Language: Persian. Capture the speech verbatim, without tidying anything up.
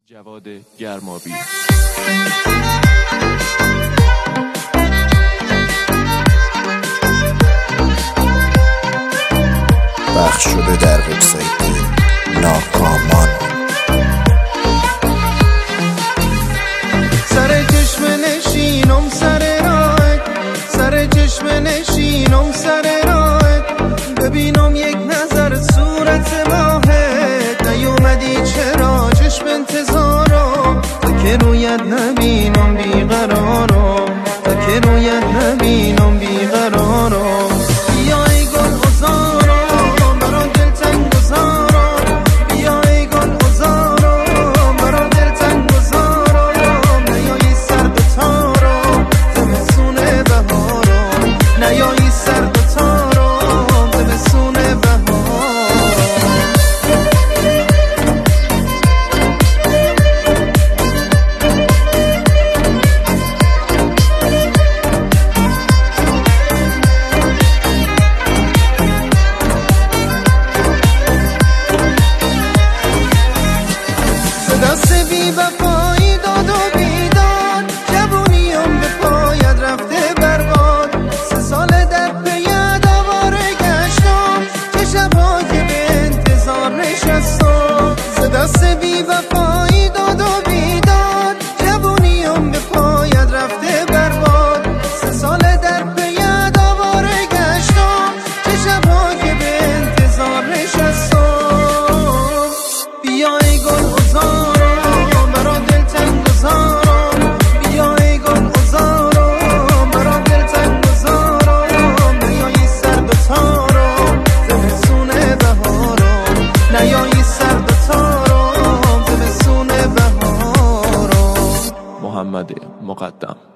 جواد گرمابی. پخش شده در وبسایت ناکامان. سر چشم نشینم سر راهت، سر چشم نشینم سر راهت، ببینم یک نظر صورت ماهت، نیومدی چرا چشم انتظارم، تا که رویت نبینم بیقرارم، تا که رویت نبینم بیقرارم. بیا ای گل عذارم برام دل تنگ گذارم، بیا ای گل عذارم برام دل تنگ گذارم، نیایی سرد و تارم زمستون بهارم، نیایی سرد و تارم زمستون بهارم. دست بی وفایی داد و بیداد، جوونیم به پایت رفته برباد، سه سال در پیت آواره گشتم، چه شبها که به انتظار نشستم. ز دست بی وفایی داد و بیداد، جوونیم به پایت رفته برباد، سه سال در پیت آواره گشتم، چه شبها که به انتظار نشستم. بیا ای گل عذارم محمد مقدم.